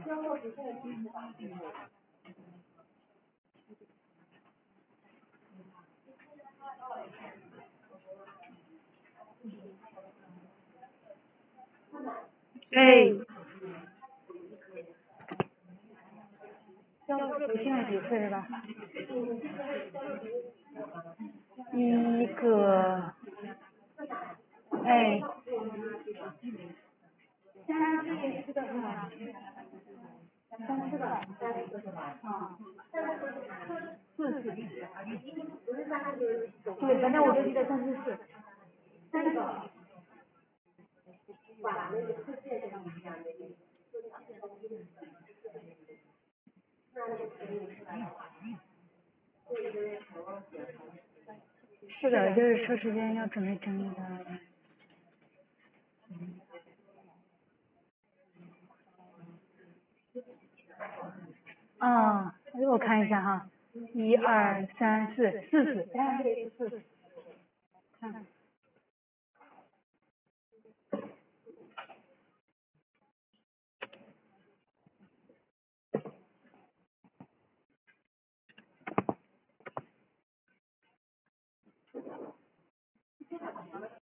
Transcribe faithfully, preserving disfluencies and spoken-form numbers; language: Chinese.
哎，教授现在几岁了吧？一个，哎，三七四的是吧？三四的，啊，四四，对，反正我就记得三四四，三个。是的，就是抽时间要准备整理的。啊，我看一下哈，一二三四，四四，哎，对，四四，看。